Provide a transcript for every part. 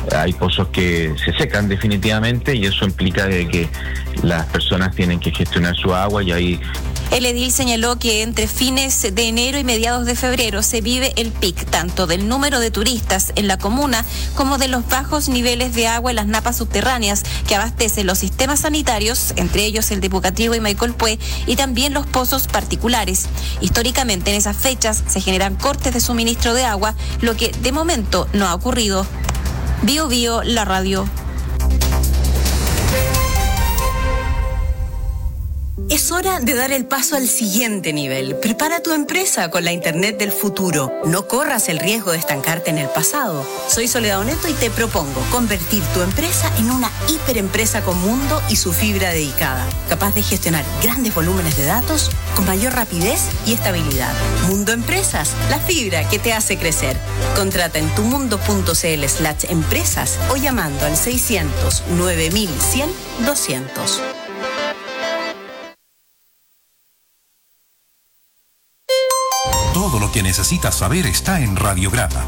hay pozos que se secan definitivamente y eso implica de que las personas tienen que gestionar su agua y ahí... El edil señaló que entre fines de enero y mediados de febrero se vive el pic tanto del número de turistas en la comuna como de los bajos niveles de agua en las napas subterráneas que abastecen los sistemas sanitarios, entre ellos el de Pucatrigo y Maicolpué, y también los pozos particulares. Históricamente en esas fechas se generan cortes de suministro de agua, lo que de momento no ha ocurrido. Bio Bio, la radio. Es hora de dar el paso al siguiente nivel. Prepara tu empresa con la Internet del futuro. No corras el riesgo de estancarte en el pasado. Soy Soledad Oneto y te propongo convertir tu empresa en una hiperempresa con mundo y su fibra dedicada, capaz de gestionar grandes volúmenes de datos con mayor rapidez y estabilidad. Mundo Empresas, la fibra que te hace crecer. Contrata en tumundo.cl/empresas o llamando al 600 9100 200. Todo lo que necesitas saber está en Radiograma.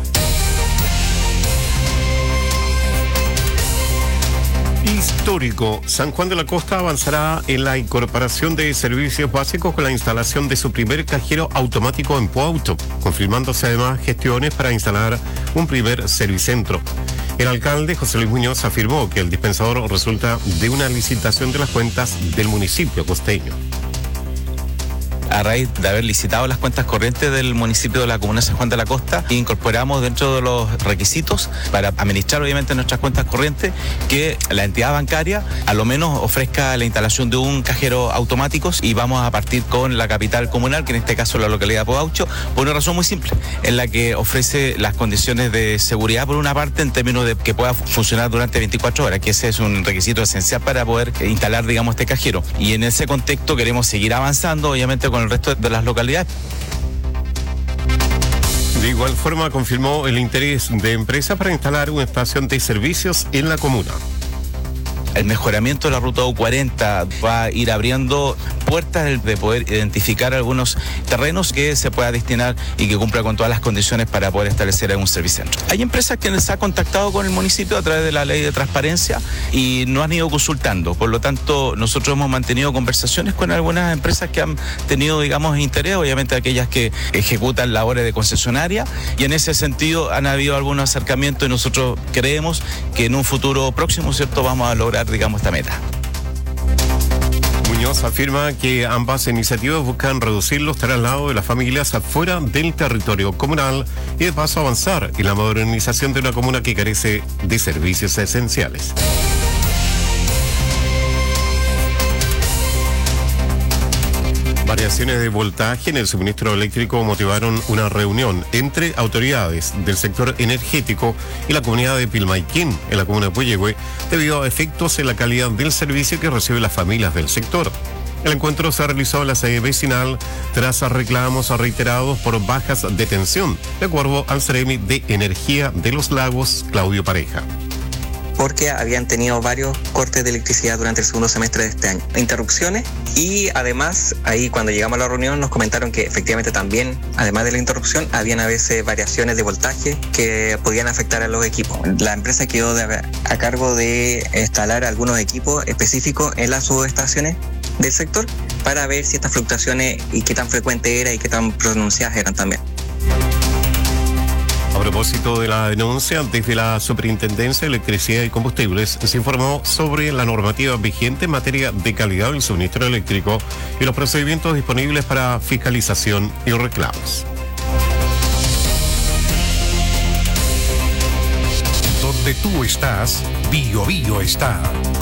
Histórico. San Juan de la Costa avanzará en la incorporación de servicios básicos con la instalación de su primer cajero automático en Puauto, confirmándose además gestiones para instalar un primer servicentro. El alcalde José Luis Muñoz afirmó que el dispensador resulta de una licitación de las cuentas del municipio costeño. A raíz de haber licitado las cuentas corrientes del municipio de la comuna de San Juan de la Costa, incorporamos dentro de los requisitos para administrar obviamente nuestras cuentas corrientes que la entidad bancaria a lo menos ofrezca la instalación de un cajero automático, y vamos a partir con la capital comunal, que en este caso es la localidad de Puauto, por una razón muy simple, en la que ofrece las condiciones de seguridad por una parte en términos de que pueda funcionar durante 24 horas, que ese es un requisito esencial para poder instalar, digamos, este cajero. Y en ese contexto queremos seguir avanzando, obviamente, con el resto de las localidades. De igual forma, confirmó el interés de empresas para instalar una estación de servicios en la comuna. El mejoramiento de la ruta U40 va a ir abriendo puertas de poder identificar algunos terrenos que se pueda destinar y que cumpla con todas las condiciones para poder establecer un servicentro. Hay empresas que se han contactado con el municipio a través de la ley de transparencia y no han ido consultando. Por lo tanto, nosotros hemos mantenido conversaciones con algunas empresas que han tenido, digamos, interés, obviamente aquellas que ejecutan labores de concesionaria, y en ese sentido han habido algunos acercamientos y nosotros creemos que en un futuro próximo, ¿cierto?, vamos a lograr, digamos, esta meta. Muñoz afirma que ambas iniciativas buscan reducir los traslados de las familias afuera del territorio comunal y de paso avanzar en la modernización de una comuna que carece de servicios esenciales. Variaciones de voltaje en el suministro eléctrico motivaron una reunión entre autoridades del sector energético y la comunidad de Pilmaiquén, en la comuna de Puyehue, debido a efectos en la calidad del servicio que reciben las familias del sector. El encuentro se realizó en la sede vecinal tras reclamos reiterados por bajas de tensión, de acuerdo al Ceremi de Energía de los Lagos, Claudio Pareja. Porque habían tenido varios cortes de electricidad durante el segundo semestre de este año, interrupciones, y además ahí cuando llegamos a la reunión nos comentaron que efectivamente también, además de la interrupción, habían a veces variaciones de voltaje que podían afectar a los equipos. La empresa quedó a cargo de instalar algunos equipos específicos en las subestaciones del sector para ver si estas fluctuaciones y qué tan frecuente era y qué tan pronunciadas eran también. A propósito de la denuncia, desde la Superintendencia de Electricidad y Combustibles se informó sobre la normativa vigente en materia de calidad del suministro eléctrico y los procedimientos disponibles para fiscalización y reclamos. Donde tú estás, Bio Bio está.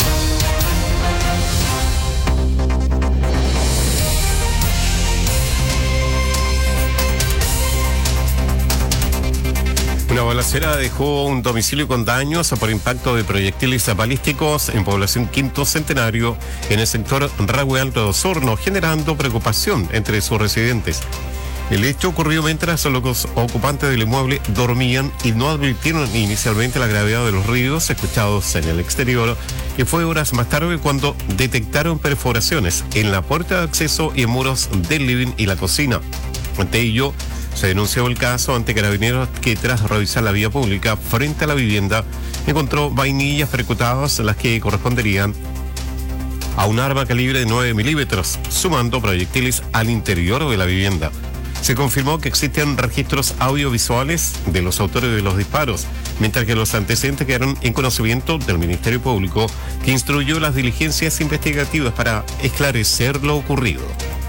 Una balacera dejó un domicilio con daños por impacto de proyectiles balísticos en población Quinto Centenario en el sector Rahue Alto de Osorno, generando preocupación entre sus residentes. El hecho ocurrió mientras los ocupantes del inmueble dormían y no advirtieron inicialmente la gravedad de los ruidos escuchados en el exterior, y fue horas más tarde cuando detectaron perforaciones en la puerta de acceso y en muros del living y la cocina. Ante ello, Se denunció el caso ante Carabineros, que tras revisar la vía pública frente a la vivienda encontró vainillas percutadas, las que corresponderían a un arma calibre de 9 milímetros, sumando proyectiles al interior de la vivienda. Se confirmó que existen registros audiovisuales de los autores de los disparos, mientras que los antecedentes quedaron en conocimiento del Ministerio Público, que instruyó las diligencias investigativas para esclarecer lo ocurrido.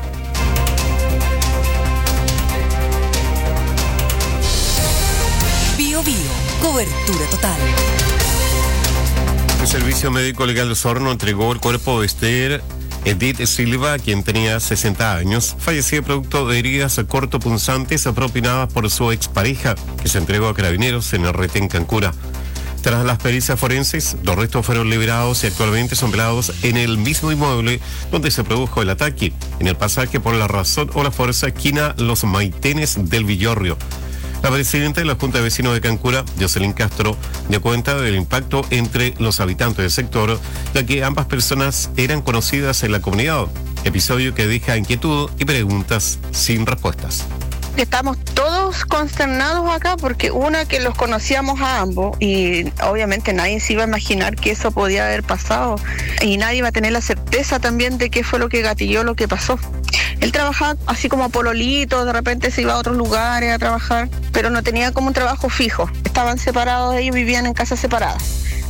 Bio Bio, cobertura total. El Servicio Médico Legal de Osorno entregó el cuerpo de Esther Edith Silva, quien tenía 60 años, fallecía producto de heridas cortopunzantes propinadas por su expareja, que se entregó a Carabineros en el retén Cancura. Tras las pericias forenses, los restos fueron liberados y actualmente son velados en el mismo inmueble donde se produjo el ataque, en el pasaje por la Razón o la Fuerza, esquina Los Maitenes del Villorrio. La presidenta de la Junta de Vecinos de Cancura, Jocelyn Castro, dio cuenta del impacto entre los habitantes del sector, ya que ambas personas eran conocidas en la comunidad, episodio que deja inquietud y preguntas sin respuestas. Estamos todos consternados acá porque que los conocíamos a ambos y obviamente nadie se iba a imaginar que eso podía haber pasado y nadie iba a tener la certeza también de qué fue lo que gatilló lo que pasó. Él trabajaba así como pololito, de repente se iba a otros lugares a trabajar, pero no tenía como un trabajo fijo. Estaban separados, ellos vivían en casas separadas.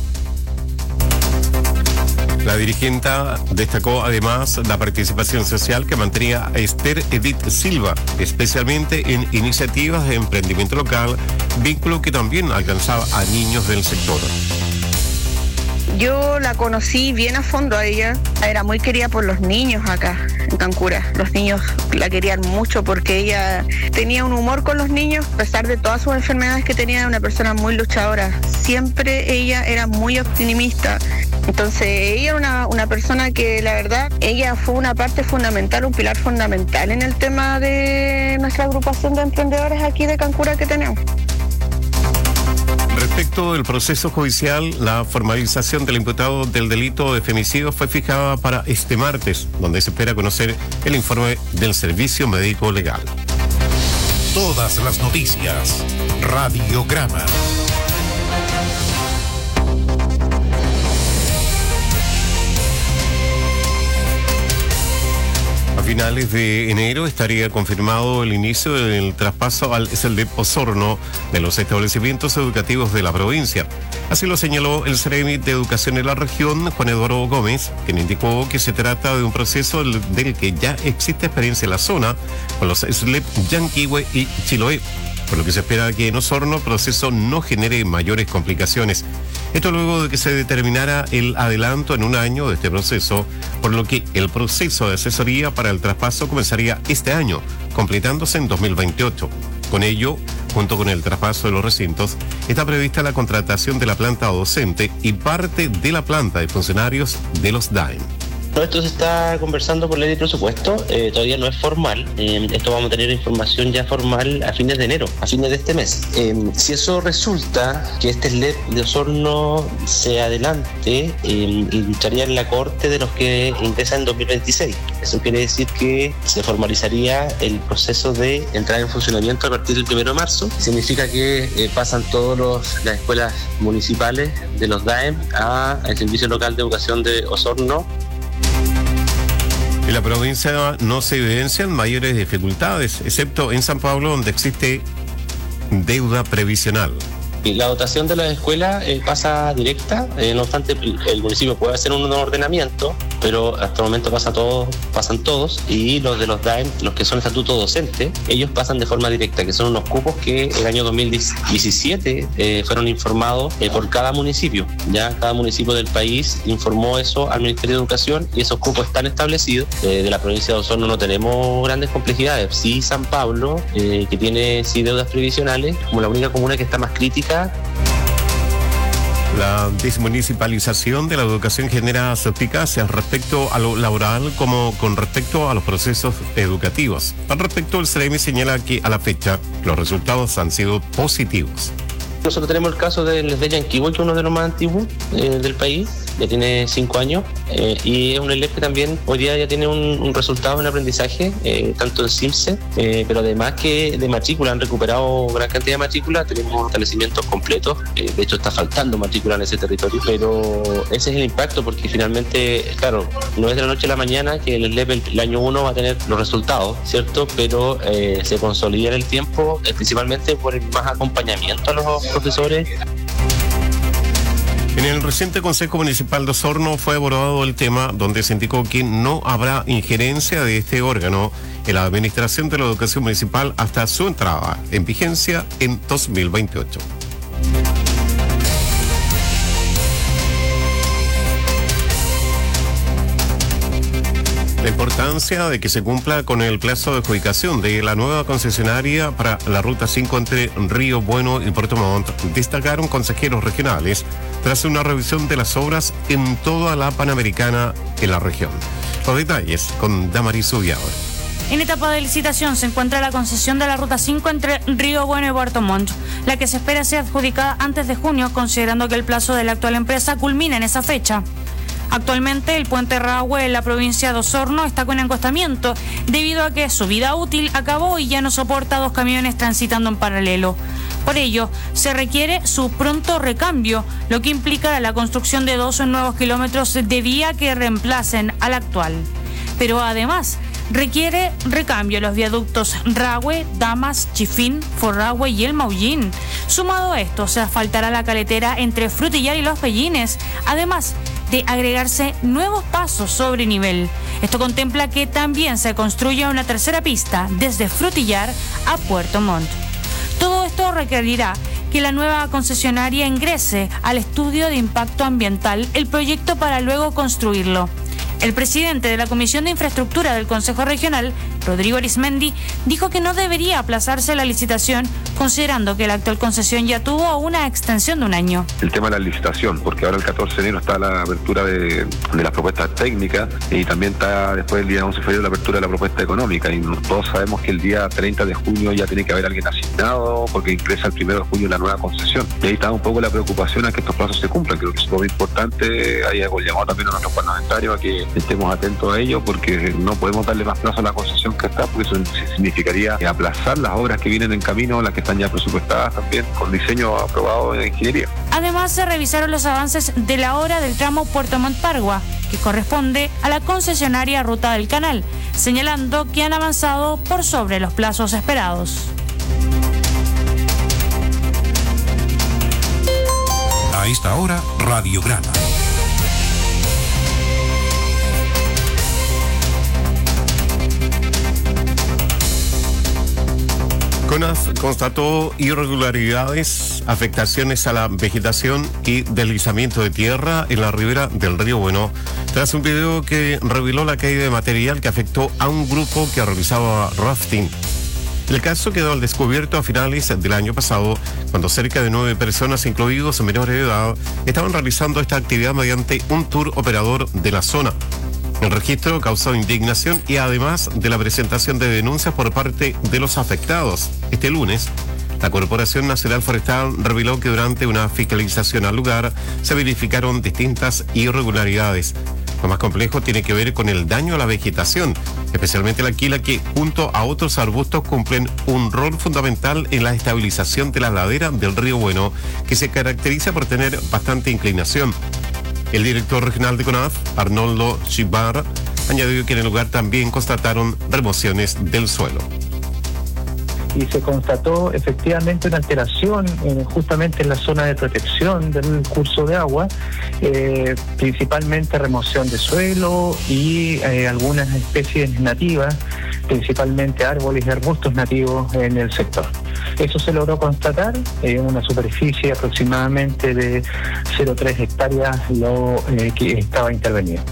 La dirigente destacó además la participación social que mantenía Esther Edith Silva, especialmente en iniciativas de emprendimiento local, vínculo que también alcanzaba a niños del sector. Yo la conocí bien a fondo a ella, era muy querida por los niños acá en Cancura. Los niños la querían mucho porque ella tenía un humor con los niños, a pesar de todas sus enfermedades que tenía, era una persona muy luchadora. Siempre ella era muy optimista. Entonces ella era una persona que la verdad, ella fue una parte fundamental, un pilar fundamental en el tema de nuestra agrupación de emprendedores aquí de Cancura que tenemos. Respecto del proceso judicial, la formalización del imputado del delito de femicidio fue fijada para este martes, donde se espera conocer el informe del Servicio Médico Legal. Todas las noticias, Radiograma. A finales de enero estaría confirmado el inicio del traspaso al SELDEP Osorno de los establecimientos educativos de la provincia. Así lo señaló el Ceremi de Educación de la región, Juan Eduardo Gómez, quien indicó que se trata de un proceso del que ya existe experiencia en la zona con los SLEP Yanquihue y Chiloé, por lo que se espera que en Osorno el proceso no genere mayores complicaciones. Esto luego de que se determinara el adelanto en un año de este proceso, por lo que el proceso de asesoría para el traspaso comenzaría este año, completándose en 2028. Con ello, junto con el traspaso de los recintos, está prevista la contratación de la planta docente y parte de la planta de funcionarios de los DAEM. Esto se está conversando por ley de presupuesto, todavía no es formal. Esto vamos a tener información ya formal a fines de enero, a fines de este mes. Si eso resulta que este SLEP de Osorno se adelante, entraría en la corte de los que ingresan en 2026. Eso quiere decir que se formalizaría el proceso de entrar en funcionamiento a partir del 1 de marzo. Significa que pasan todas las escuelas municipales de los DAEM al Servicio Local de Educación de Osorno. En la provincia no se evidencian mayores dificultades, excepto en San Pablo, donde existe deuda previsional. La dotación de las escuelas pasa directa, no obstante el municipio puede hacer un ordenamiento, pero hasta el momento pasan todos, y los de los DAEM, los que son estatuto docente, ellos pasan de forma directa, que son unos cupos que el año 2017 fueron informados por cada municipio. Ya cada municipio del país informó eso al Ministerio de Educación y esos cupos están establecidos. De la provincia de Osorno no tenemos grandes complejidades. Sí, San Pablo, que tiene deudas previsionales, como la única comuna que está más crítica. La desmunicipalización de la educación genera suspicacias respecto a lo laboral como con respecto a los procesos educativos. Al respecto, el CEREMI señala que a la fecha los resultados han sido positivos. Nosotros tenemos el caso del de Yanquihue, que es uno de los más antiguos del país, ya tiene 5 años, y es un ELEP que también hoy día ya tiene un resultado en aprendizaje, tanto en CIMSE, pero además que de matrícula han recuperado gran cantidad de matrícula, tenemos establecimientos completos, de hecho está faltando matrícula en ese territorio, pero ese es el impacto, porque finalmente, claro, no es de la noche a la mañana que el ELEP el año 1 va a tener los resultados, ¿cierto? Pero se consolida en el tiempo, principalmente por el más acompañamiento a los profesores. En el reciente Consejo Municipal de Osorno fue abordado el tema donde se indicó que no habrá injerencia de este órgano en la administración de la educación municipal hasta su entrada en vigencia en 2028. La importancia de que se cumpla con el plazo de adjudicación de la nueva concesionaria para la Ruta 5 entre Río Bueno y Puerto Montt destacaron consejeros regionales tras una revisión de las obras en toda la Panamericana en la región. Los detalles con Damaris Subiado. En etapa de licitación se encuentra la concesión de la Ruta 5 entre Río Bueno y Puerto Montt, la que se espera sea adjudicada antes de junio, considerando que el plazo de la actual empresa culmina en esa fecha. Actualmente el puente Rahue en la provincia de Osorno está con encostamiento debido a que su vida útil acabó y ya no soporta 2 camiones transitando en paralelo. Por ello, se requiere su pronto recambio, lo que implica la construcción de 2 nuevos kilómetros de vía que reemplacen al actual. Pero además, requiere recambio los viaductos Rahue, Damas, Chifín, Forrahue y El Maullín. Sumado a esto, se asfaltará la caletera entre Frutillar y Los Pellines, además de agregarse nuevos pasos sobre nivel. Esto contempla que también se construya una tercera pista desde Frutillar a Puerto Montt. Todo esto requerirá que la nueva concesionaria ingrese al estudio de impacto ambiental el proyecto para luego construirlo. El presidente de la Comisión de Infraestructura del Consejo Regional, Rodrigo Arismendi, dijo que no debería aplazarse la licitación, considerando que la actual concesión ya tuvo una extensión de 1 año. El tema de la licitación, porque ahora el 14 de enero está la apertura de las propuestas técnicas y también está después el día 11 de febrero la apertura de la propuesta económica, y todos sabemos que el día 30 de junio ya tiene que haber alguien asignado porque ingresa el 1 de junio la nueva concesión. Y ahí está un poco la preocupación a que estos plazos se cumplan. Creo que es muy importante. Ahí hago el llamado también a nuestros parlamentarios a que estemos atentos a ello, porque no podemos darle más plazo a la concesión que está, porque eso significaría aplazar las obras que vienen en camino, las que están ya presupuestadas también, con diseño aprobado de ingeniería. Además, se revisaron los avances de la obra del tramo Puerto Montt-Pargua, que corresponde a la concesionaria Ruta del Canal, señalando que han avanzado por sobre los plazos esperados. A esta hora, Radiograma. CONAF constató irregularidades, afectaciones a la vegetación y deslizamiento de tierra en la ribera del Río Bueno, tras un video que reveló la caída de material que afectó a un grupo que realizaba rafting. El caso quedó al descubierto a finales del año pasado, cuando cerca de 9 personas, incluidos menores de edad, estaban realizando esta actividad mediante un tour operador de la zona. El registro causó indignación y además de la presentación de denuncias por parte de los afectados. Este lunes, la Corporación Nacional Forestal reveló que durante una fiscalización al lugar se verificaron distintas irregularidades. Lo más complejo tiene que ver con el daño a la vegetación, especialmente la quila, que junto a otros arbustos cumplen un rol fundamental en la estabilización de la ladera del Río Bueno, que se caracteriza por tener bastante inclinación. El director regional de CONAF, Arnoldo Chibar, añadió que en el lugar también constataron remociones del suelo. Y se constató efectivamente una alteración justamente en la zona de protección del curso de agua, principalmente remoción de suelo y algunas especies nativas, principalmente árboles y arbustos nativos en el sector. Eso se logró constatar en una superficie aproximadamente de 0,3 hectáreas que estaba intervenido.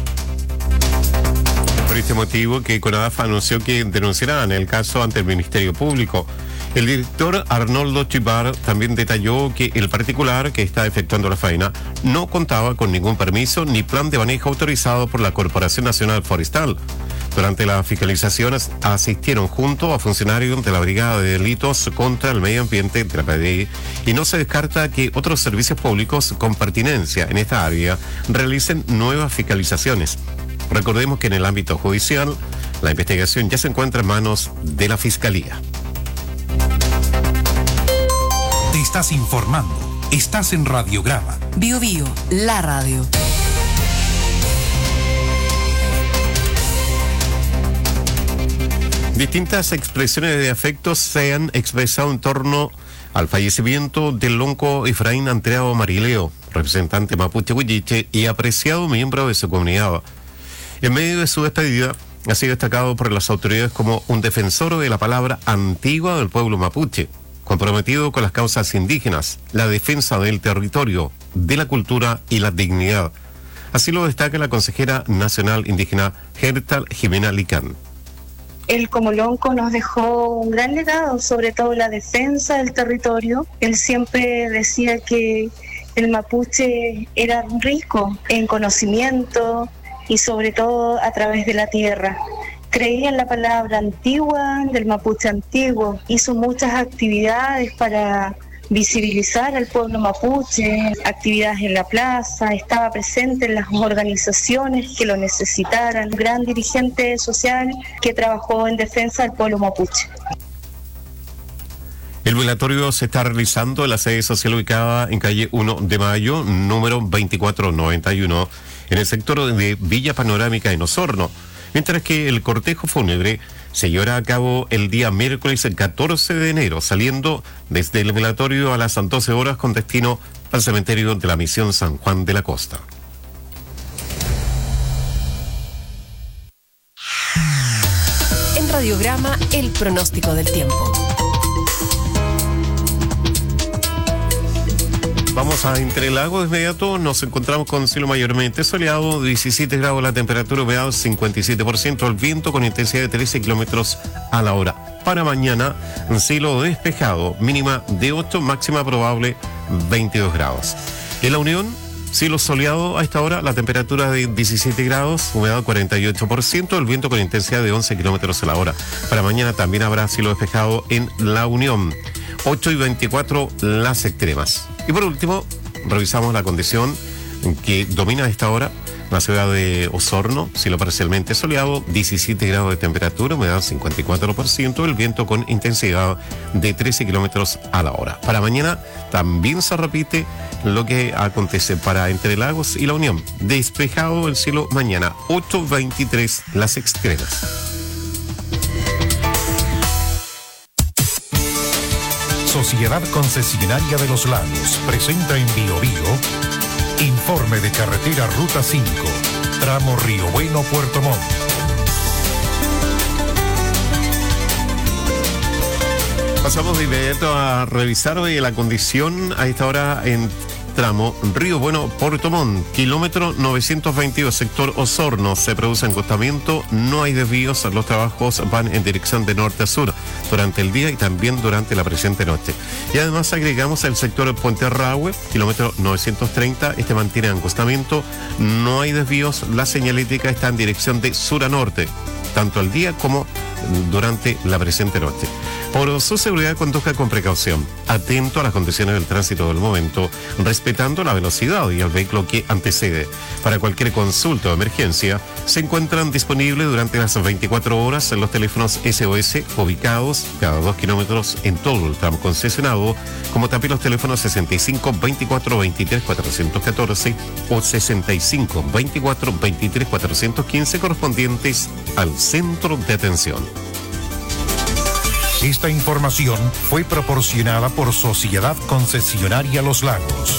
Por este motivo que CONAF anunció que denunciarán el caso ante el Ministerio Público. El director Arnoldo Chibar también detalló que el particular que está efectuando la faena no contaba con ningún permiso ni plan de manejo autorizado por la Corporación Nacional Forestal. Durante las fiscalizaciones asistieron junto a funcionarios de la Brigada de Delitos contra el Medio Ambiente de la PDI y no se descarta que otros servicios públicos con pertinencia en esta área realicen nuevas fiscalizaciones. Recordemos que en el ámbito judicial la investigación ya se encuentra en manos de la Fiscalía. Te estás informando. Estás en Radiograma. Bio Bio, la radio. Distintas expresiones de afecto se han expresado en torno al fallecimiento del lonco Efraín Antreado Marileo, representante mapuche huilliche y apreciado miembro de su comunidad. En medio de su despedida, ha sido destacado por las autoridades como un defensor de la palabra antigua del pueblo mapuche, comprometido con las causas indígenas, la defensa del territorio, de la cultura y la dignidad. Así lo destaca la consejera nacional indígena Gertal Jimena Licán. Él como lonco nos dejó un gran legado, sobre todo la defensa del territorio. Él siempre decía que el mapuche era rico en conocimiento y sobre todo a través de la tierra. Creía en la palabra antigua, del mapuche antiguo. Hizo muchas actividades para visibilizar al pueblo mapuche, actividades en la plaza, estaba presente en las organizaciones que lo necesitaran, un gran dirigente social que trabajó en defensa del pueblo mapuche. El velatorio se está realizando en la sede social ubicada en calle 1 de Mayo, número 2491, en el sector de Villa Panorámica en Osorno, mientras que el cortejo fúnebre se llevará a cabo el día miércoles 14 de enero, saliendo desde el velatorio a las 12 horas con destino al cementerio de la Misión San Juan de la Costa. En Radiograma, el pronóstico del tiempo. Vamos a Entrelagos de inmediato, nos encontramos con cielo mayormente soleado, 17 grados la temperatura, humedad 57%, el viento con intensidad de 13 kilómetros a la hora. Para mañana, cielo despejado, mínima de 8, máxima probable 22 grados. En La Unión, cielo soleado a esta hora, la temperatura de 17 grados, humedad 48%, el viento con intensidad de 11 kilómetros a la hora. Para mañana también habrá cielo despejado en La Unión, 8 y 24 las extremas. Y por último, revisamos la condición que domina a esta hora la ciudad de Osorno, cielo parcialmente soleado, 17 grados de temperatura, humedad 54%, el viento con intensidad de 13 kilómetros a la hora. Para mañana también se repite lo que acontece para Entrelagos y La Unión. Despejado el cielo mañana, 8:23 las extremas. Sociedad Concesionaria de los Lagos presenta en Bio Bio informe de carretera Ruta 5, tramo Río Bueno, Puerto Montt. Pasamos de inmediato a revisar hoy la condición a esta hora en tramo Río Bueno, Puerto Montt, kilómetro 922, sector Osorno. Se produce encostamiento, no hay desvíos, los trabajos van en dirección de norte a sur durante el día y también durante la presente noche. Y además agregamos el sector Puente Arrahue, kilómetro 930, este mantiene encostamiento, no hay desvíos, la señalética está en dirección de sur a norte, tanto al día como durante la presente noche. Por su seguridad, conduzca con precaución, atento a las condiciones del tránsito del momento, respetando la velocidad y el vehículo que antecede. Para cualquier consulta o emergencia, se encuentran disponibles durante las 24 horas en los teléfonos SOS ubicados cada 2 kilómetros en todo el tramo concesionado, como también los teléfonos 65 24 23 414 o 65 24 23 415 correspondientes al centro de atención. Esta información fue proporcionada por Sociedad Concesionaria Los Lagos.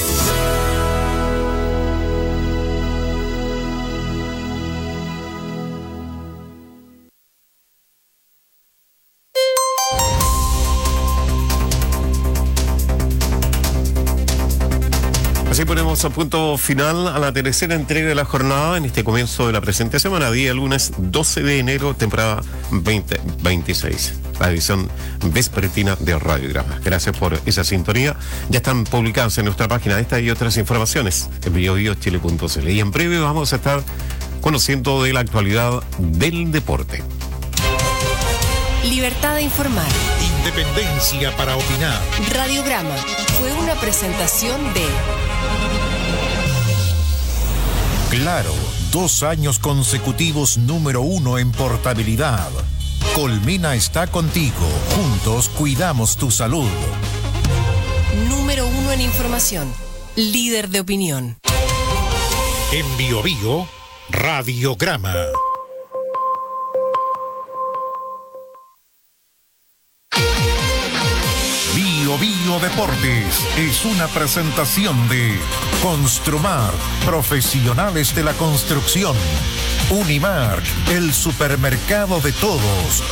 Así ponemos a punto final a la tercera entrega de la jornada en este comienzo de la presente semana, día lunes 12 de enero, temporada 2026. La edición vespertina de Radiograma. Gracias por esa sintonía. Ya están publicadas en nuestra página esta y otras informaciones en biobiochile.cl. Y en breve vamos a estar conociendo de la actualidad del deporte. Libertad de informar. Independencia para opinar. Radiograma fue una presentación de Claro, 2 años consecutivos número 1 en portabilidad. Colmena está contigo. Juntos cuidamos tu salud. Número 1 en información. Líder de opinión. En Bio Bio, Radiograma. Bio Bio Deportes es una presentación de Construmar, profesionales de la construcción. Unimark, el supermercado de todos.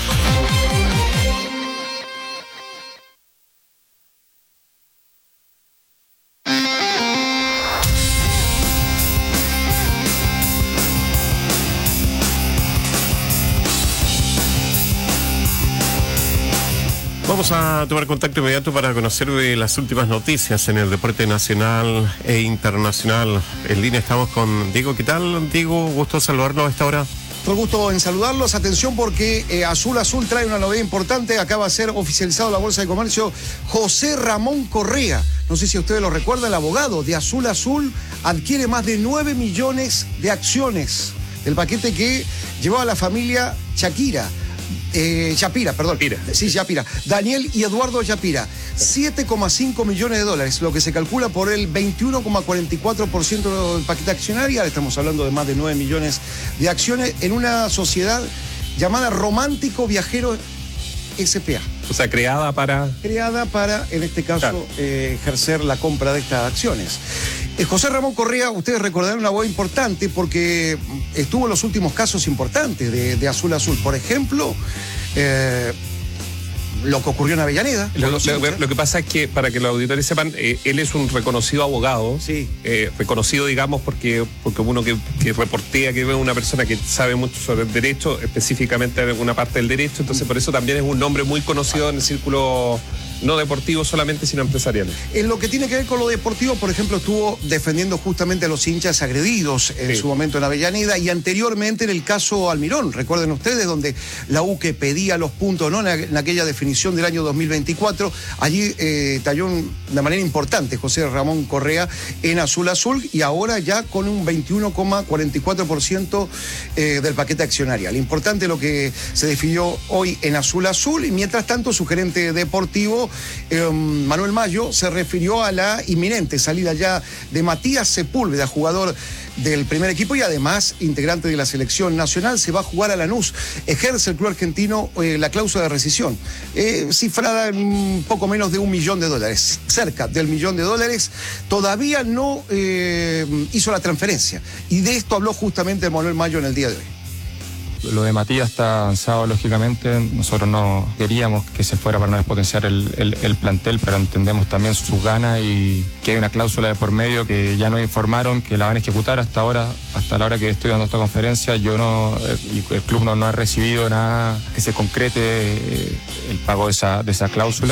Vamos a tomar contacto inmediato para conocer las últimas noticias en el deporte nacional e internacional. En línea estamos con Diego. ¿Qué tal, Diego? Gusto saludarlo a esta hora. Todo el gusto en saludarlos. Atención porque Azul Azul trae una novedad importante. Acaba de ser oficializado en la Bolsa de Comercio José Ramón Correa. No sé si ustedes lo recuerdan, el abogado de Azul Azul adquiere más de 9 millones de acciones del paquete que llevaba la familia Shapira. Sí, Shapira. Daniel y Eduardo Shapira. 7,5 millones de dólares, lo que se calcula por el 21,44% del paquete accionario. Ahora estamos hablando de más de 9 millones de acciones en una sociedad llamada Romántico Viajero S.p.A. O sea, creada para, en este caso, claro, ejercer la compra de estas acciones. José Ramón Correa, ustedes recordarán una voz importante porque estuvo en los últimos casos importantes de Azul Azul. Por ejemplo, lo que ocurrió en Avellaneda. Lo que pasa es que, para que los auditores sepan, él es un reconocido abogado. Sí. Reconocido, digamos, porque uno que reportea, que ve una persona que sabe mucho sobre el derecho, específicamente una parte del derecho, entonces por eso también es un nombre muy conocido en el círculo no deportivo solamente, sino empresarial. En lo que tiene que ver con lo deportivo, por ejemplo, estuvo defendiendo justamente a los hinchas agredidos en su momento en Avellaneda y anteriormente en el caso Almirón. Recuerden ustedes, donde la U que pedía los puntos, ¿no?, en aquella definición del año 2024. Allí talló de manera importante José Ramón Correa en Azul Azul y ahora ya con un 21,44% del paquete accionarial. Importante lo que se definió hoy en Azul Azul y mientras tanto su gerente deportivo Manuel Mayo se refirió a la inminente salida ya de Matías Sepúlveda, jugador del primer equipo y además integrante de la selección nacional. Se va a jugar a Lanús. Ejerce el club argentino la cláusula de rescisión, cifrada en un poco menos de $1 millón, cerca del $1 millón. Todavía no hizo la transferencia y de esto habló justamente Manuel Mayo en el día de hoy. Lo de Matías está avanzado, lógicamente. Nosotros no queríamos que se fuera para no despotenciar el plantel, pero entendemos también sus ganas y que hay una cláusula de por medio que ya nos informaron que la van a ejecutar hasta ahora, hasta la hora que estoy dando esta conferencia. Yo no, el club no ha recibido nada que se concrete el pago de esa cláusula.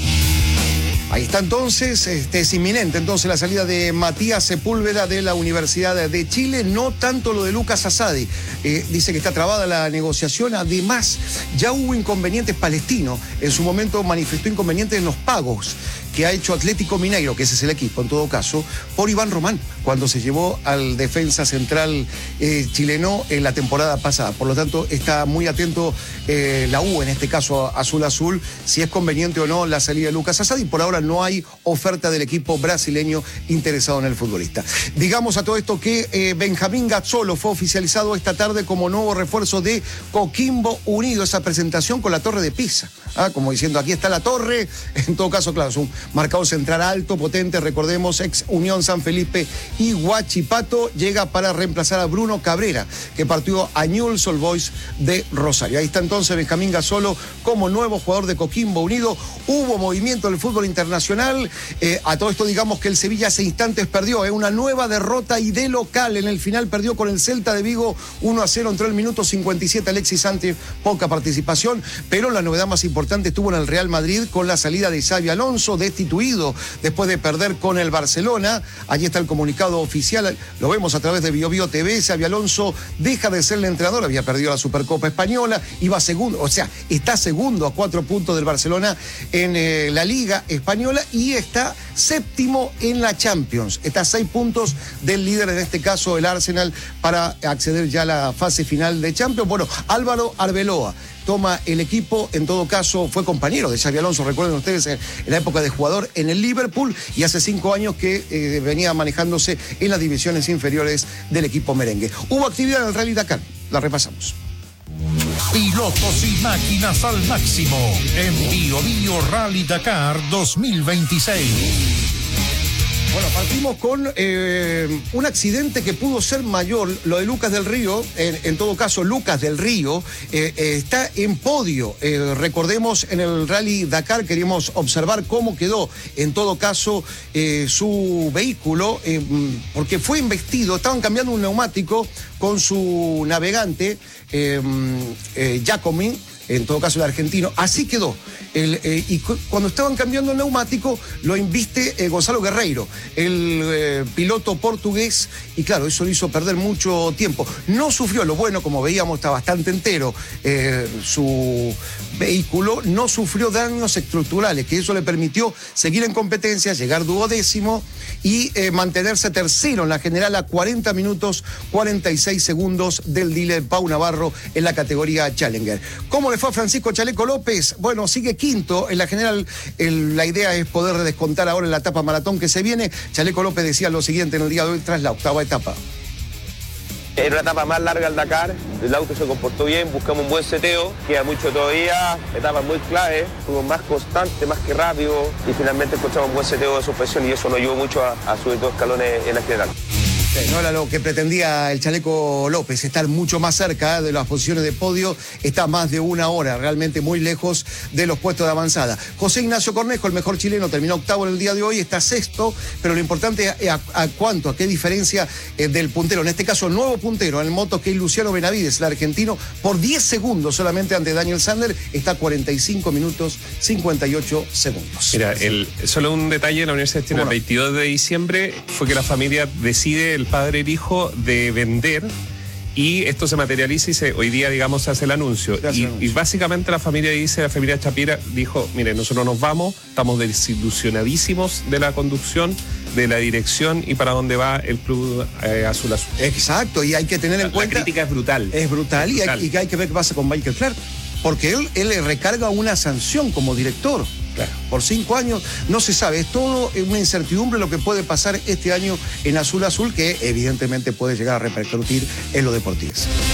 Ahí está entonces, es inminente entonces la salida de Matías Sepúlveda de la Universidad de Chile, no tanto lo de Lucas Asadi. Dice que está trabada la negociación, además ya hubo inconvenientes palestinos, en su momento manifestó inconvenientes en los pagos que ha hecho Atlético Mineiro, que ese es el equipo en todo caso, por Iván Román, cuando se llevó al defensa central chileno en la temporada pasada. Por lo tanto, está muy atento la U, en este caso Azul Azul, si es conveniente o no la salida de Lucas Asadi. Por ahora no hay oferta del equipo brasileño interesado en el futbolista. Digamos a todo esto que Benjamín Gazzolo fue oficializado esta tarde como nuevo refuerzo de Coquimbo Unido, esa presentación con la Torre de Pisa. Como diciendo, aquí está la torre. En todo caso, claro, es un marcador central alto, potente, recordemos, ex Unión San Felipe y Huachipato. Llega para reemplazar a Bruno Cabrera, que partió a Newell's Old Boys de Rosario. Ahí está entonces Benjamín Gazzolo como nuevo jugador de Coquimbo Unido. Hubo movimiento en el fútbol internacional. A todo esto digamos que el Sevilla hace instantes perdió una nueva derrota y de local. En el final perdió con el Celta de Vigo 1-0, entró el minuto 57 Alexis Sánchez, poca participación, pero la novedad más importante estuvo en el Real Madrid con la salida de Xabi Alonso. De destituido después de perder con el Barcelona. Allí está el comunicado oficial, lo vemos a través de BioBio TV. Xabi Alonso deja de ser el entrenador, había perdido la Supercopa Española, iba segundo, o sea, está segundo a 4 puntos del Barcelona en la Liga Española y está séptimo en la Champions. Está a 6 puntos del líder, en este caso el Arsenal, para acceder ya a la fase final de Champions. Bueno, Álvaro Arbeloa toma el equipo, en todo caso fue compañero de Xabi Alonso, recuerden ustedes, en la época de jugador en el Liverpool, y hace 5 años que venía manejándose en las divisiones inferiores del equipo merengue. Hubo actividad en el Rally Dakar, la repasamos. Pilotos y máquinas al máximo en BioBio Rally Dakar 2026. Bueno, partimos con un accidente que pudo ser mayor, lo de Lucas del Río. En todo caso, Lucas del Río está en podio. Recordemos, en el Rally Dakar queríamos observar cómo quedó, en todo caso, su vehículo, porque fue investido, estaban cambiando un neumático con su navegante, Giacomin, en todo caso el argentino, así quedó. Y cuando estaban cambiando el neumático, lo inviste Gonzalo Guerreiro, el piloto portugués, y claro, eso le hizo perder mucho tiempo. No sufrió, lo bueno, como veíamos, está bastante entero su vehículo, no sufrió daños estructurales, que eso le permitió seguir en competencia, llegar 12º y mantenerse tercero en la general a 40 minutos 46 segundos del dealer Pau Navarro en la categoría Challenger. ¿Cómo le fue a Francisco Chaleco López? Bueno, sigue quinto en la general. La idea es poder descontar ahora en la etapa maratón que se viene. Chaleco López decía lo siguiente en el día de hoy tras la 8ª etapa. Era una etapa más larga el Dakar, el auto se comportó bien, buscamos un buen seteo, queda mucho todavía, etapas muy clave, fuimos más constantes, más que rápido y finalmente encontramos un buen seteo de suspensión y eso nos ayudó mucho a subir 2 escalones en la general. No era lo que pretendía el Chaleco López, estar mucho más cerca de las posiciones de podio, está más de 1 hora, realmente muy lejos de los puestos de avanzada. José Ignacio Cornejo, el mejor chileno, terminó 8º en el día de hoy, está 6º, pero lo importante es a qué diferencia del puntero, en este caso el nuevo puntero en el moto, que es Luciano Benavides, el argentino, por 10 segundos solamente ante Daniel Sander, está a 45 minutos 58 segundos. Mira, solo un detalle, en la Universidad de Chile, el 22 de diciembre, fue que la familia decide, el padre y el hijo, de vender, y esto se materializa y hoy día, digamos, se hace el anuncio. Y básicamente la familia Chapira dijo, mire, nosotros nos vamos, estamos desilusionadísimos de la conducción, de la dirección y para dónde va el club Azul Azul. Exacto, y hay que tener en cuenta... La crítica es brutal. Es brutal, y hay que ver qué pasa con Michael Clark, porque él le recarga una sanción como director. Claro. Por 5 años, no se sabe, es todo una incertidumbre lo que puede pasar este año en Azul Azul, que evidentemente puede llegar a repercutir en lo deportivo.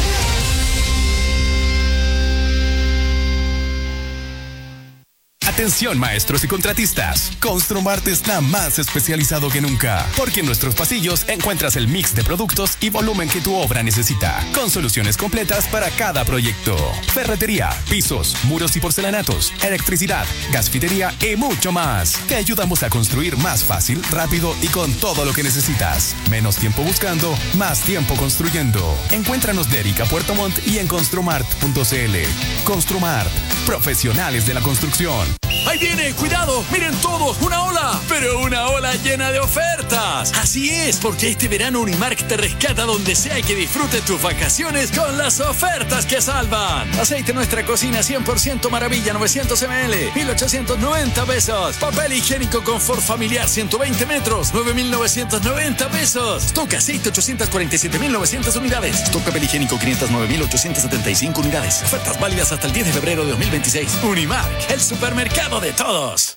Atención, maestros y contratistas. Construmart está más especializado que nunca, porque en nuestros pasillos encuentras el mix de productos y volumen que tu obra necesita, con soluciones completas para cada proyecto. Ferretería, pisos, muros y porcelanatos, electricidad, gasfitería y mucho más. Te ayudamos a construir más fácil, rápido y con todo lo que necesitas. Menos tiempo buscando, más tiempo construyendo. Encuéntranos de Erika Puerto Montt y en construmart.cl. Construmart, profesionales de la construcción. ¡Ahí viene! ¡Cuidado! ¡Miren todos! ¡Una ola! ¡Pero una ola llena de ofertas! Así es, porque este verano Unimark te rescata donde sea y que disfrutes tus vacaciones con las ofertas que salvan. Aceite Nuestra Cocina 100% Maravilla 900 ml, 1,890 pesos. Papel higiénico Confort Familiar 120 metros, 9,990 pesos. Stock aceite 847,900 unidades. Stock papel higiénico 509,875 unidades. Ofertas válidas hasta el 10 de febrero de 2026. Unimark, el supermercado de todos.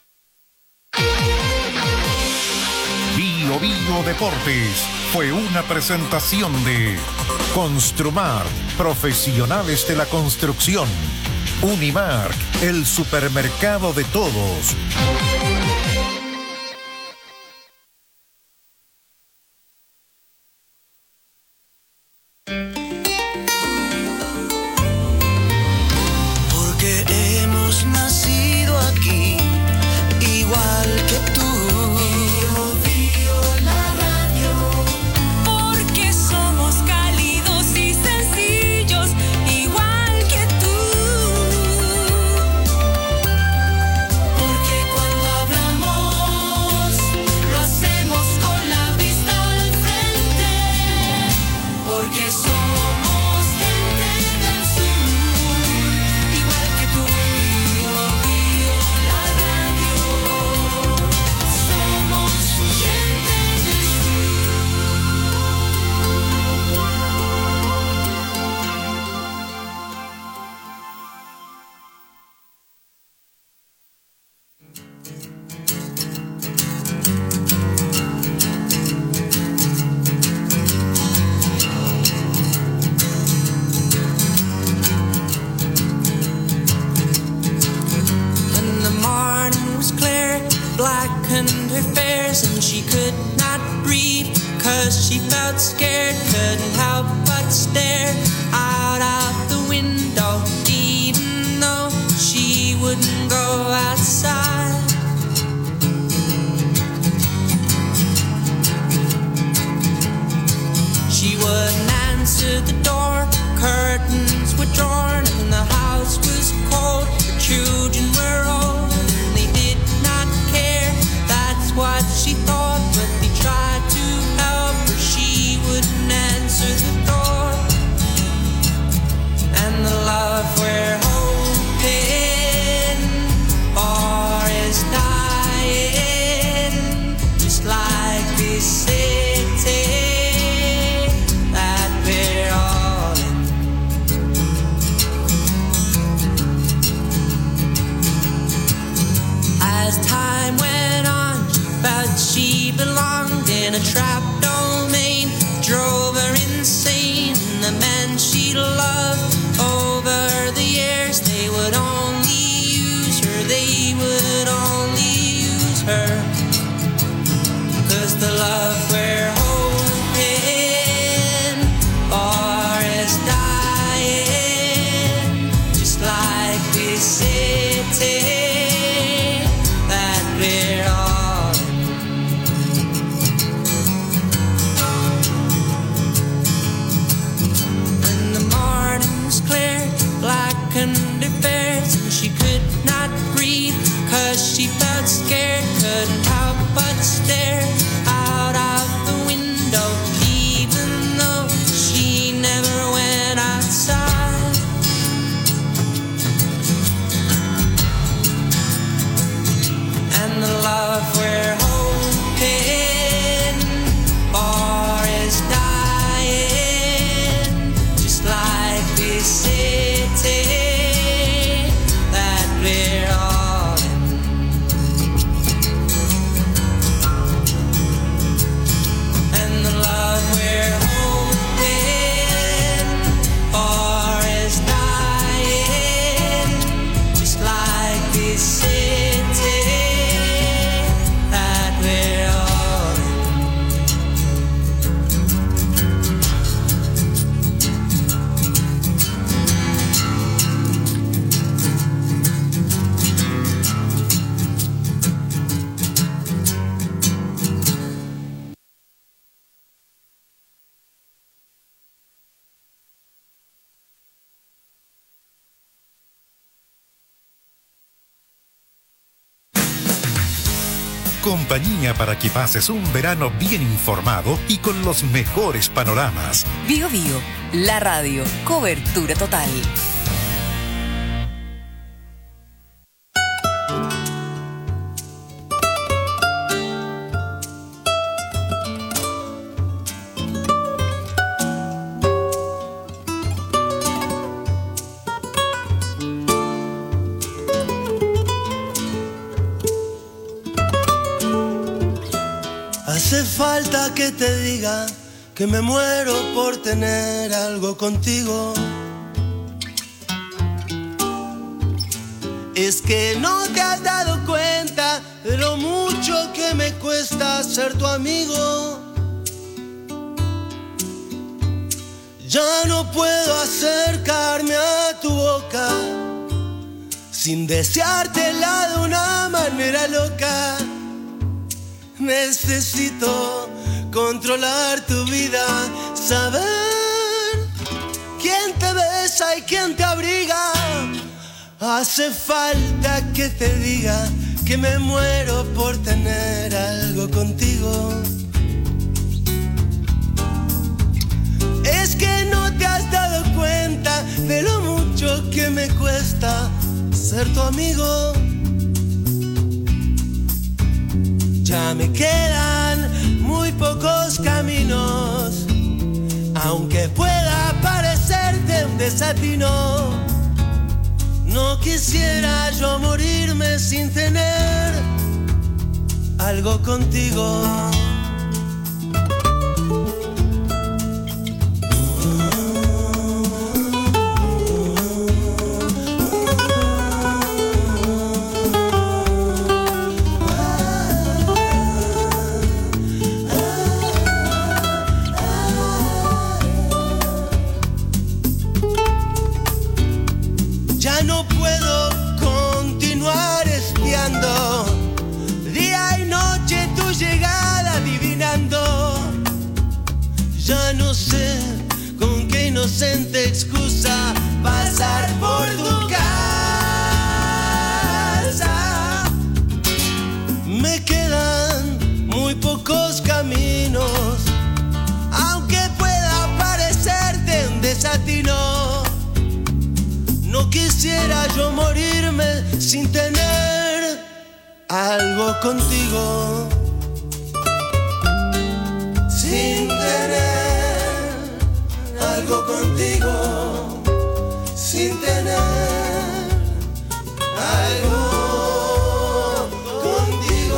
BioBio Deportes fue una presentación de Construmart, profesionales de la construcción. Unimark, el supermercado de todos. Porque cuando 'cause she felt scared, couldn't help but stare out of the window, even though she wouldn't go outside. She wouldn't answer the door, curtains were drawn and the house was cold. Her children were old and they did not care, that's what she thought, but they tried to help her, she wouldn't answer the door. And the love we're hoping for is dying, just like this city that we're all in. As time went on, she felt she belonged in a trapped domain, drove her insane. The men she loved over the years, they would only use her, they would only use her. 'Cause the love we're hoping for is dying, just like this city that we're all in. When the mornings cleared, blackened her face, and she could not breathe, 'cause she felt scared, couldn't help but stare out of the window, even though she never went outside. And the love we're hoping for is dying, just like this city that we're all in. And the love we're hoping for is dying, just like this city that we're all in. Compañía para que pases un verano bien informado y con los mejores panoramas. Bio Bio, la radio, cobertura total. Hace falta que te diga que me muero por tener algo contigo. Es que no te has dado cuenta de lo mucho que me cuesta ser tu amigo. Ya no puedo acercarme a tu boca sin deseártela de una manera loca. Necesito controlar tu vida, saber quién te besa y quién te abriga. Hace falta que te diga que me muero por tener algo contigo. Es que no te has dado cuenta de lo mucho que me cuesta ser tu amigo. Ya me quedan muy pocos caminos, aunque pueda parecerte un desatino. No quisiera yo morirme sin tener algo contigo. Ya no sé con qué inocente excusa pasar por tu casa. Me quedan muy pocos caminos, aunque pueda parecerte un desatino. No quisiera yo morirme sin tener algo contigo. Sin tener algo contigo, sin tener algo contigo.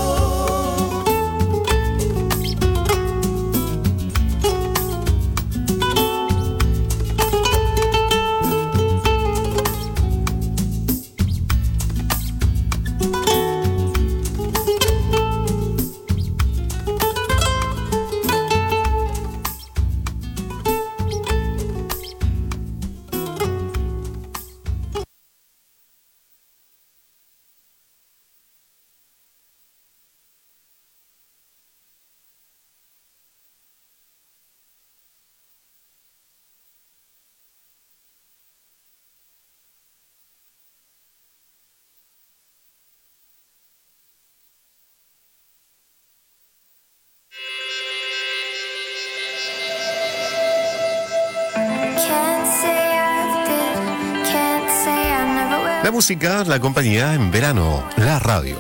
La música, la compañía en verano, la radio.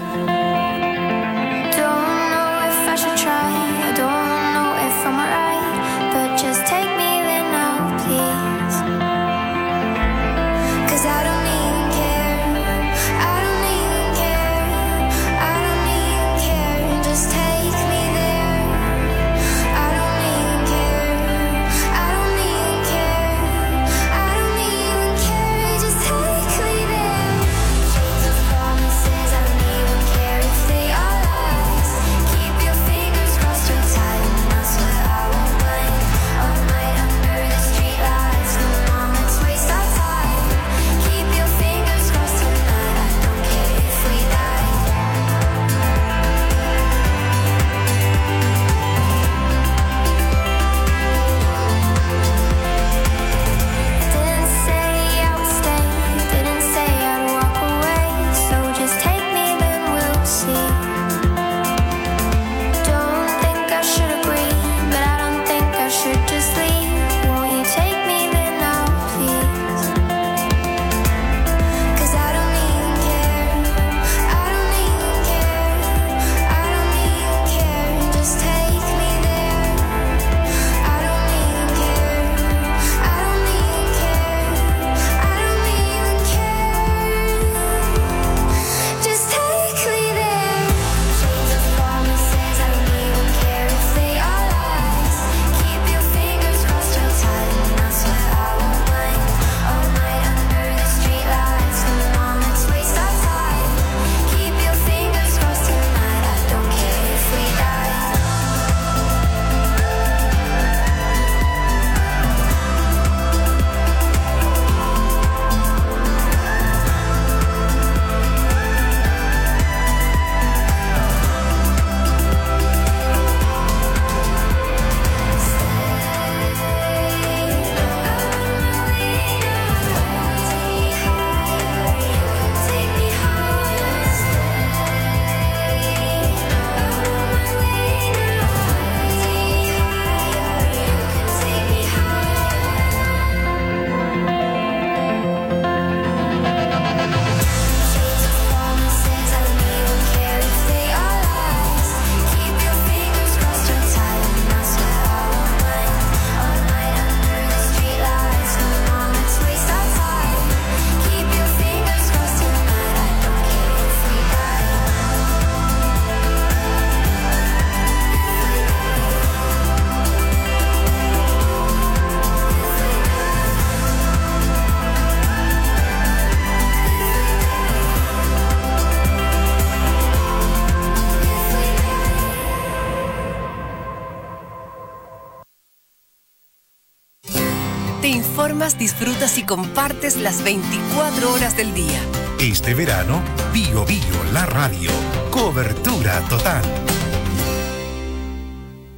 Te informas, disfrutas y compartes las 24 horas del día. Este verano, Bio Bio, la radio. Cobertura total.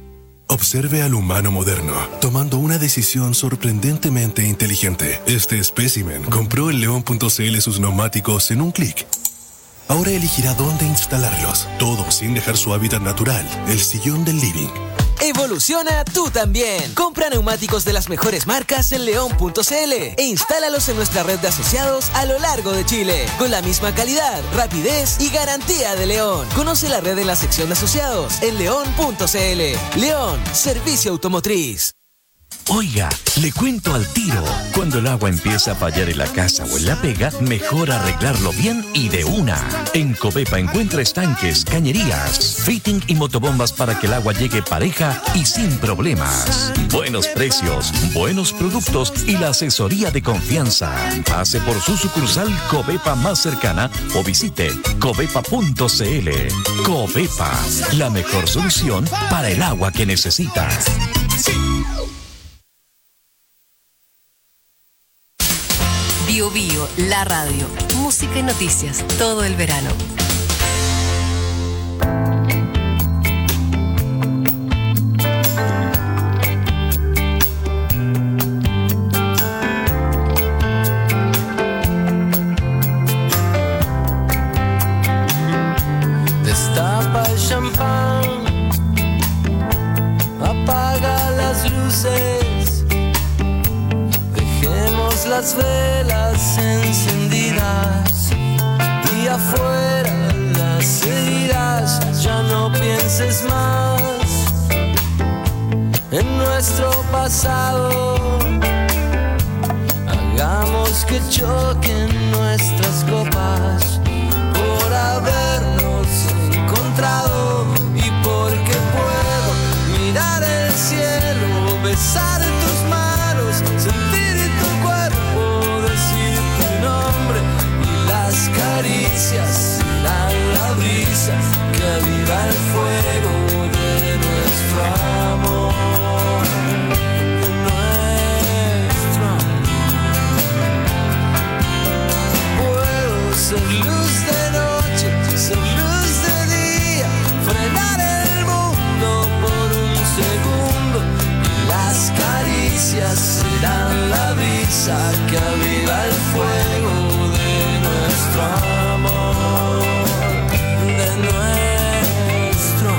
Observe al humano moderno, tomando una decisión sorprendentemente inteligente. Este espécimen compró en León.cl sus neumáticos en un clic. Ahora elegirá dónde instalarlos, todo sin dejar su hábitat natural, el sillón del living. Evoluciona tú también. Compra neumáticos de las mejores marcas en León.cl e instálalos en nuestra red de asociados a lo largo de Chile, con la misma calidad, rapidez y garantía de León. Conoce la red en la sección de asociados en León.cl. León, servicio automotriz. Oiga, le cuento al tiro. Cuando el agua empieza a fallar en la casa o en la pega, mejor arreglarlo bien y de una. En Covepa encuentra estanques, cañerías, fitting y motobombas para que el agua llegue pareja y sin problemas. Buenos precios, buenos productos y la asesoría de confianza. Pase por su sucursal Covepa más cercana o visite covepa.cl. Covepa, la mejor solución para el agua que necesita. Bio Bio, la radio, música y noticias, todo el verano. Destapa el champán, apaga las luces, dejemos las velas encendidas y afuera las seguirás. Ya no pienses más en nuestro pasado, hagamos que choquen nuestras copas por habernos encontrado y porque puedo mirar el cielo, besar tus manos, sentir tu cuerpo, decir tu nombre y las caricias serán la brisa que aviva el fuego de nuestro amor. Ser luz de noche, ser luz de día, frenar el mundo por un segundo y las caricias serán la brisa que aviva el fuego de nuestro amor, de nuestro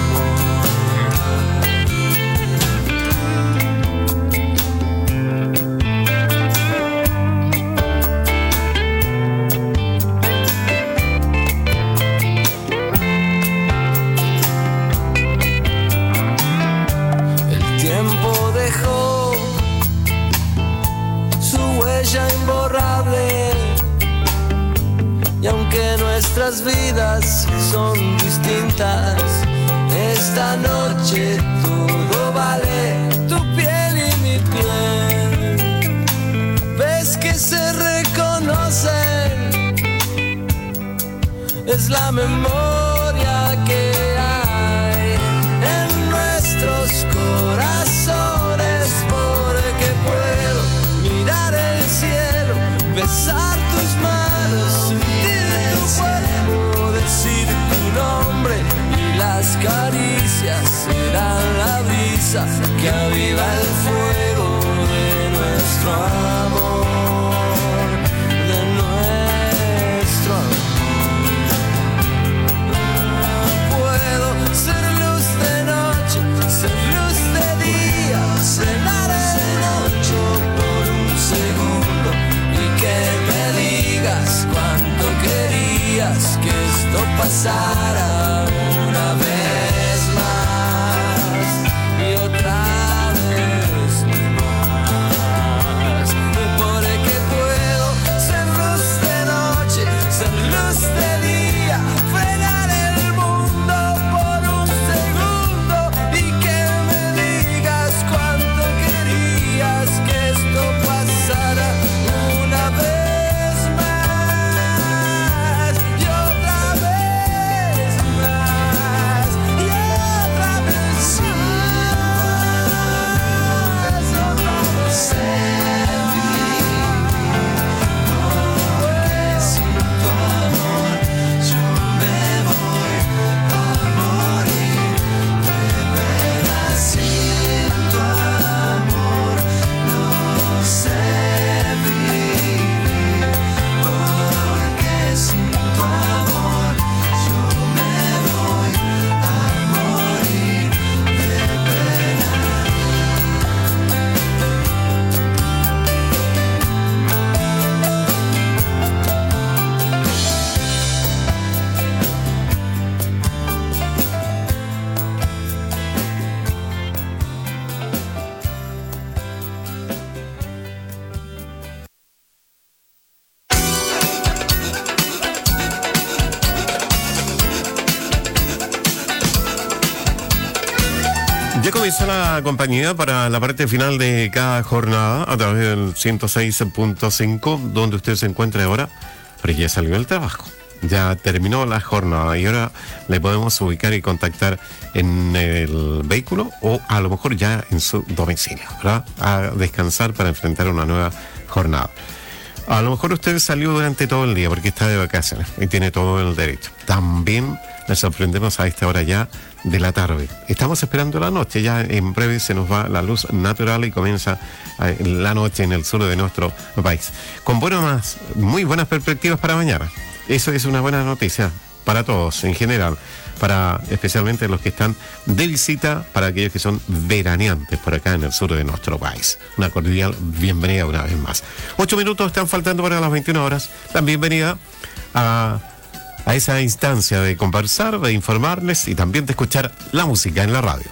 imborrable, y aunque nuestras vidas son distintas, esta noche todo vale, tu piel y mi piel, ves que se reconocen, es la memoria que hay en nuestros corazones, porque puedo mirar el cielo, besar tus manos, sentir tu cuerpo, decir tu nombre y las caricias serán la brisa que aviva el fuego de nuestro amor, de nuestro amor. Puedo ser luz de noche, ser luz de día, cenar el noche por un segundo y que me digas cuánto querías que esto pasara una vez más y otra vez más. comienza la compañía para la parte final de cada jornada a través del 106.5, donde usted se encuentra ahora, pero ya salió del trabajo. Ya terminó la jornada y ahora le podemos ubicar y contactar en el vehículo o a lo mejor ya en su domicilio, ¿verdad? A descansar para enfrentar una nueva jornada. A lo mejor usted salió durante todo el día porque está de vacaciones y tiene todo el derecho. También le sorprendemos a esta hora ya de la tarde. Estamos esperando la noche, ya en breve se nos va la luz natural y comienza la noche en el sur de nuestro país. Con muy buenas perspectivas para mañana. Eso es una buena noticia para todos en general, para especialmente los que están de visita, para aquellos que son veraneantes por acá en el sur de nuestro país. Una cordial bienvenida una vez más. 8 minutos están faltando para las 21 horas. La bienvenida a esa instancia de conversar, de informarles y también de escuchar la música en la radio.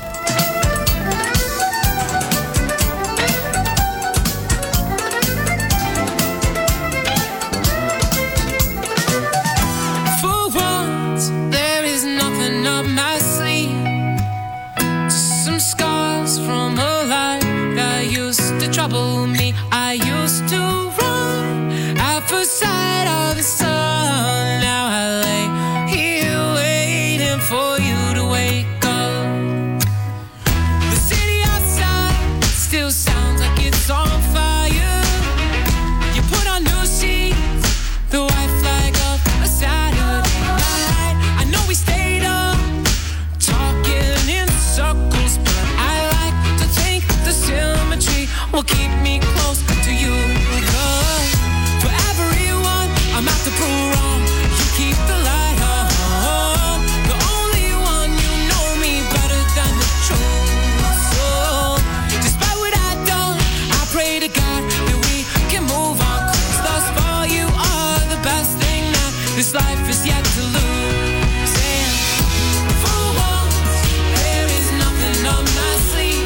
Trouble me. I used to run at first sight of the sun. Now I lay here waiting for you to wake up. The city outside still sounds like it's on fire. You put on new sheets, the white flag of a Saturday night. I know we stayed up talking in circles, but I like to think the symmetry will keep me close to you. 'Cause for everyone I'm out to prove wrong, you keep the light on. The only one, you know me better than the truth. So despite what I've done, I pray to God that we can move on. 'Cause thus far you are the best thing that this life is yet to lose. And for once there is nothing up my sleeve.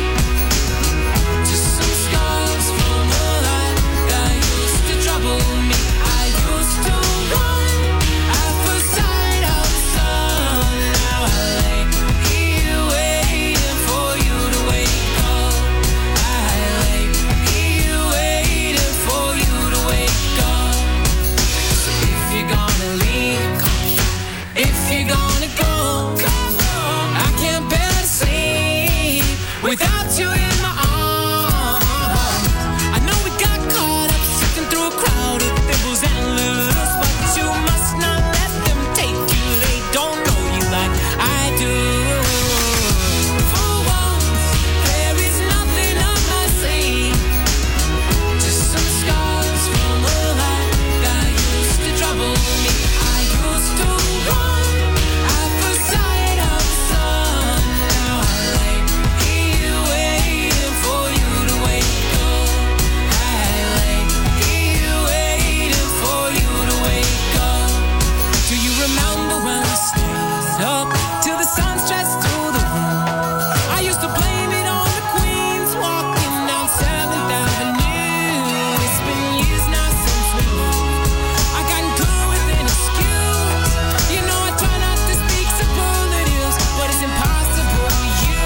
Without you in my arms, I know we got caught up sifting through a crowd of thimbles and lures, but you must not let them take you. They don't know you like I do. For once, there is nothing up my sleeve, just some scars from a life that used to trouble me. I used to run at the sight of the sun. Now I lay here waiting for you to wake up. I lay here waiting for you to wake up. Do you remember when we stayed up till the sun stretched through the room? I used to blame it on the queens walking down 7th Avenue. It's been years now since we moved. I got good with an excuse. You know I try not to speak superlatives, but it's impossible with you.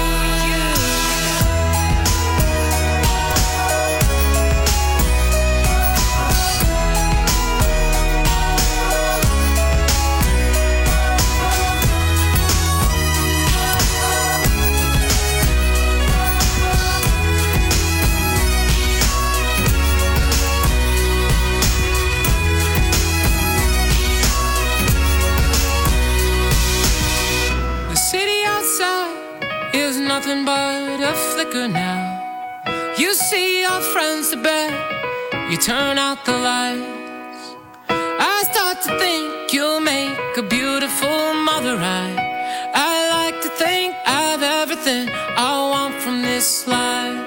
The city outside is nothing but a flicker now. You see your friends to bed, you turn out the lights. I start to think you'll make a beautiful mother. I like to think I have everything I want from this life.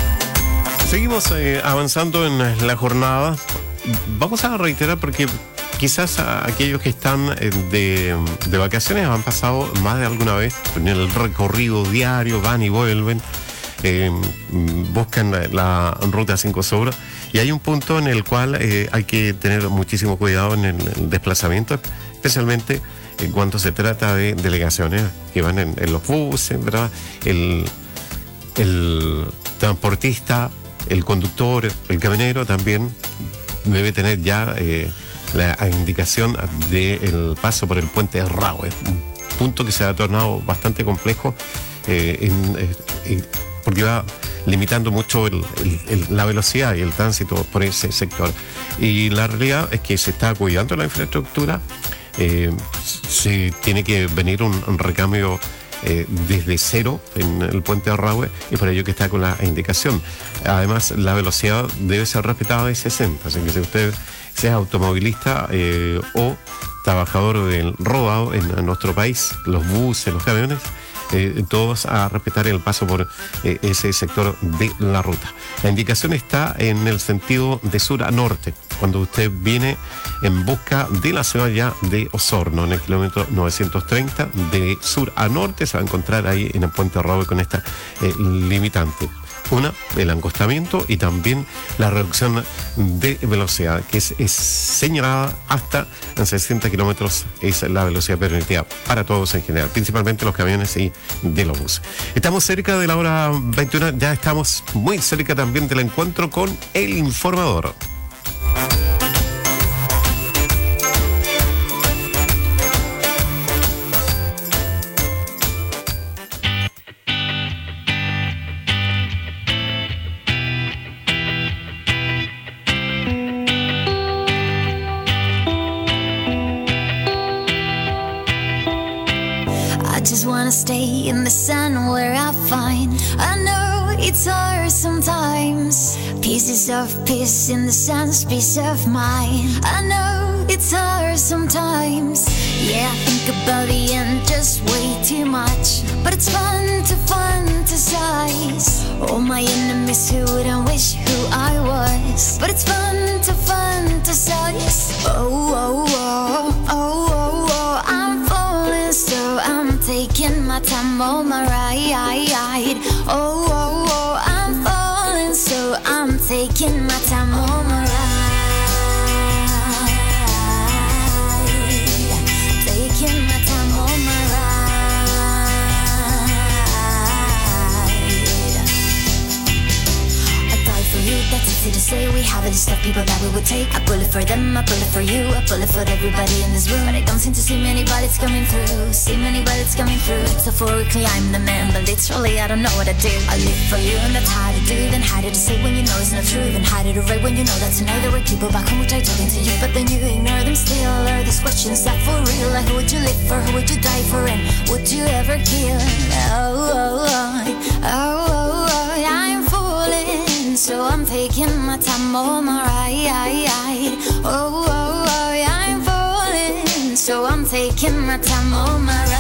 Seguimos avanzando en la jornada. Vamos a reiterar porque quizás aquellos que están de vacaciones han pasado más de alguna vez en el recorrido diario, van y vuelven, buscan la ruta 5 Sur, y hay un punto en el cual hay que tener muchísimo cuidado en el desplazamiento, especialmente cuando se trata de delegaciones que van en los buses, ¿verdad? El transportista, el conductor, el camionero también debe tener ya la indicación del paso por el puente de Rahue, un punto que se ha tornado bastante complejo porque va limitando mucho la velocidad y el tránsito por ese sector. Y la realidad es que se está cuidando la infraestructura, se tiene que venir un recambio desde cero en el puente de Rahue, y por ello que está con la indicación. Además, la velocidad debe ser respetada de 60, así que si usted sea automovilista o trabajador del rodado en nuestro país, los buses, los camiones, todos a respetar el paso por ese sector de la ruta. La indicación está en el sentido de sur a norte, cuando usted viene en busca de la ciudad ya de Osorno, en el kilómetro 930, de sur a norte se va a encontrar ahí en el puente de Rahue con esta limitante. Una, el angostamiento, y también la reducción de velocidad, que es señalada hasta en 60 kilómetros, es la velocidad permitida para todos en general, principalmente los camiones y de los buses. Estamos cerca de la hora 21, ya estamos muy cerca también del encuentro con el informador. Stay in the sun where I find. I know it's hard sometimes. Pieces of peace in the sun's peace of mind. I know it's hard sometimes. Yeah, I think about the end just way too much. But it's fun to fantasize. All my enemies who wouldn't wish who I was. But it's fun to fantasize. Oh, oh, oh, oh, oh, oh. I'm falling so I'm taking my time on my ride. Oh, oh, oh, I'm falling so I'm taking my time on my ride. Taking my time on my ride. I died for you, that's easy to say. We have a list of people that we would take. A bullet for them, a bullet for you, a bullet for everybody in this room. But I don't seem to see many bullets coming through. Metaphorically I'm the man, but literally I don't know what I do. I live for you and that's hard to do. Then harder to say when you know it's not true. Even harder to write when you know that tonight there were people back home which I talking to you, but then you ignore them still. Are these questions that for real? Like who would you live for? Who would you die for? And would you ever kill? Oh, oh, oh, oh, oh, oh. I'm fooling, so I'm taking my time on my ride. Oh, oh, oh, I'm falling, so I'm taking my time on my ride.